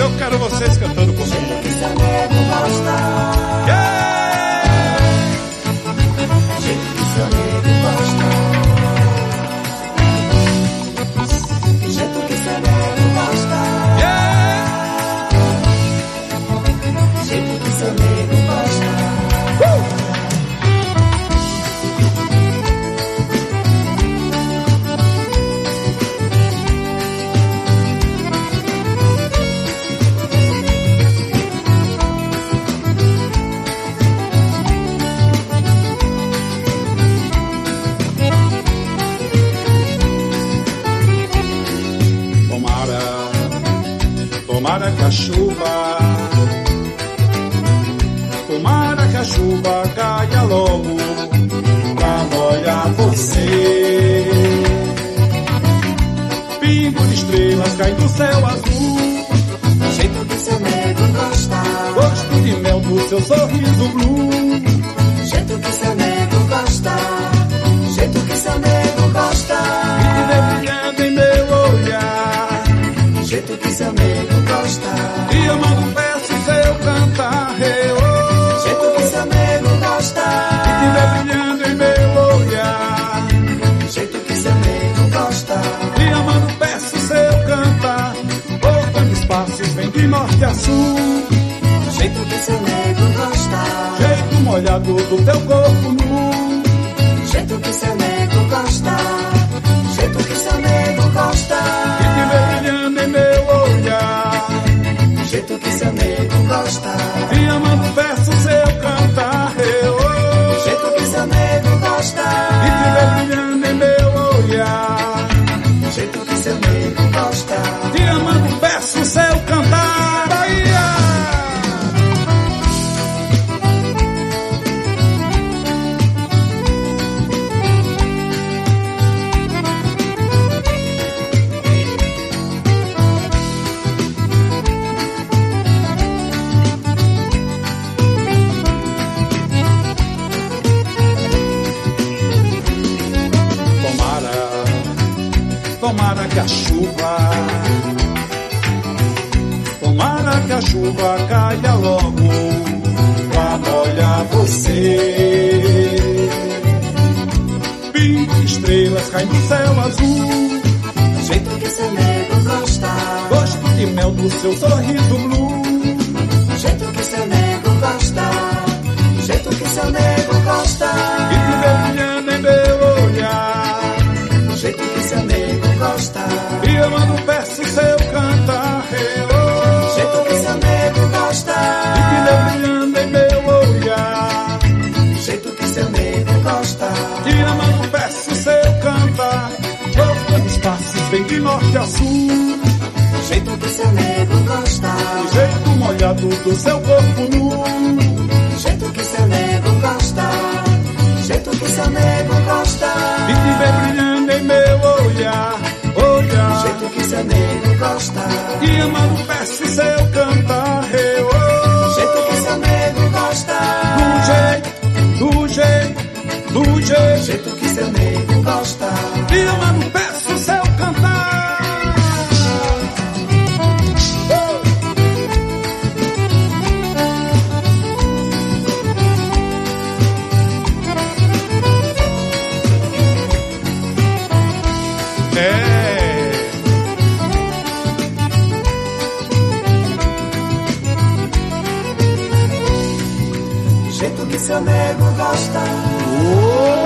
eu quero vocês cantando comigo. Jeito que seu nego gosta. Jeito que seu nego gosta. Jeito que seu nego gosta. Jeito que seu nego gosta. Tomara que a chuva, tomara que a chuva caia logo pra molhar você. Pingo de estrelas cai do céu azul. Jeito que seu nego gosta. Gosto de mel do seu sorriso blue. Jeito que seu nego gosta. Jeito que seu nego gosta. E te ver brilhando em meu olhar. Jeito que seu nego gosta. E amando peço seu cantar. Jeito que seu nego gosta. E te ver brilhando em meu olhar. Jeito que seu nego gosta. E amando peço seu cantar. Por grandes passos vem de norte a sul. Jeito que seu nego gosta. Jeito molhado do teu corpo nu. Jeito que seu nego gosta. Jeito que seu nego gosta. E te ver brilhando em meu olhar. Jeito que seu nego gosta. E amando peço seu cantar. Jeito que seu nego gosta. E te ver brilhando em meu olhar. Jeito que seu nego gosta. Te amando peço seu cantar. Bahia! Tomara que a chuva, tomara que a chuva caia logo pra molhar você. Pingo de estrelas cai do céu azul. Jeito que seu nego gosta. Gosto de mel do seu sorriso blue. Jeito que seu nego gosta. Jeito que seu nego gosta. E te ver brilhando em meu olhar. Jeito que seu nego gosta. E amando peço seu cantar. Jeito que seu nego gosta. E te ver brilhando em meu olhar. Jeito que seu nego gosta. E amando peço seu cantar. Por grandes passos vem de norte a sul. Jeito que seu nego gosta. O jeito molhado do seu corpo nu. Jeito que seu nego gosta. Jeito que seu nego gosta. E te ver brilhando em meu olhar. Olhar. Jeito que seu nego gosta. E amando peço seu cantar. Jeito que seu nego gosta. Do jeito, do jeito. Jeito que seu nego gosta. E amando peço seu cantar. Jeito que seu nego gosta. Oh!